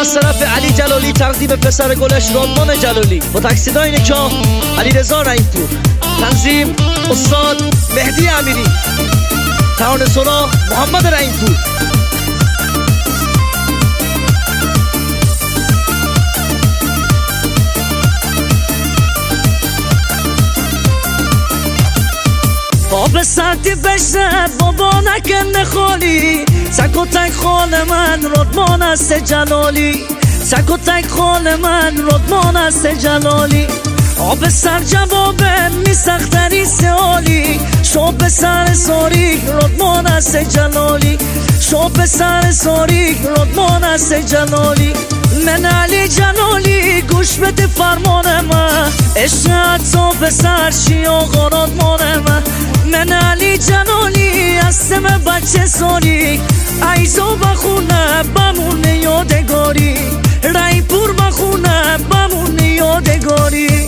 از طرف علی جلالی تقدیم پسر گلش رادمان جلالی با تکسیدای نکاه علیرضا رحیم‌پور. تنظیم استاد مهدی امیری. ترانه سرا محمد رحیم‌پور. آب سردی بشه بابا نکنه خالی، تک و تک خال من رادمان است جلالی، تک و تک خال من رادمان است جلالی. آب سر جوابه میسختری سوالی، شو به سر ساری رادمان است جلالی، شو به سر ساری رادمان است جلالی. من علی جلالی گوش بده فرمان من، عشق تو به سر شی آقا رادمان من. من علی جلالی هستم بچه سالی، ایزو بخونه بمونه یادگاری، رحیم‌پور بخونه بمونه یادگاری.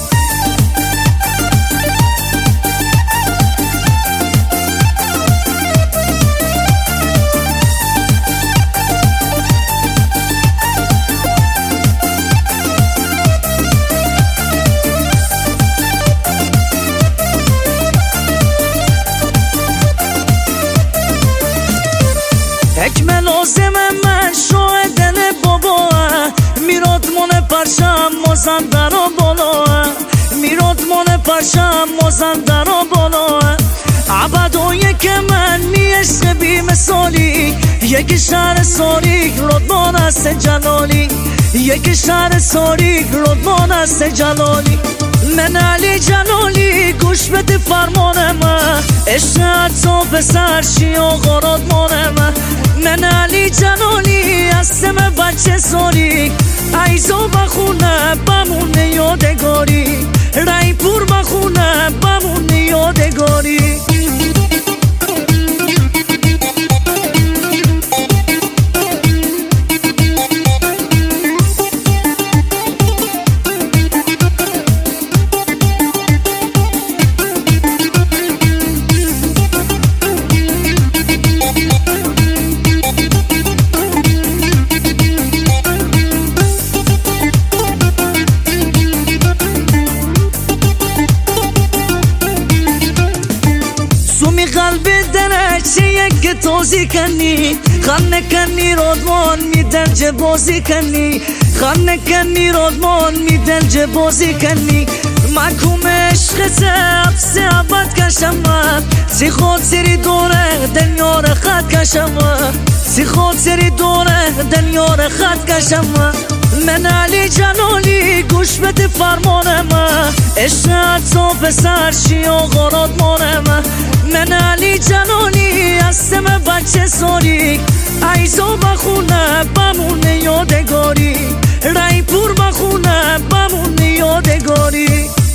حکم لازم من شو دل بابا، میراد من پرشم مازندران بالا، میراد من پرشم مازندران بالا. عبدویه که من میشه بی مثالی، یک شهر ساری رادمان است جلالی، یک شهر ساری رادمان است جلالی. من علی جلالی گوش بده فرمان من، عشق تو به سر شی آقا رادمان من. من علی جلالی هستم بچه سالی، ایزو بخونه بمونه یادگاری، رحیم‌پور بخونه بمونه یادگاری. قلبی درچه که توزی کنی، خانه کنی رادمان میدل جه بازی کنی، خانه کنی رادمان میدل جه بازی کنی. محکوم عشق سبس عبد کشم، سی خود سری دوره دنیا را خط کشم، سی خود سری دوره دنیا را خط کشم. من علی جلالی گوش بده فرمان من، عشق تو به سر شی آقا رادمان من. من علی جلالی هستم بچه سالی، ایزو بخونه بمونه یادگاری، رحیم‌پور بخونه بمونه یادگاری.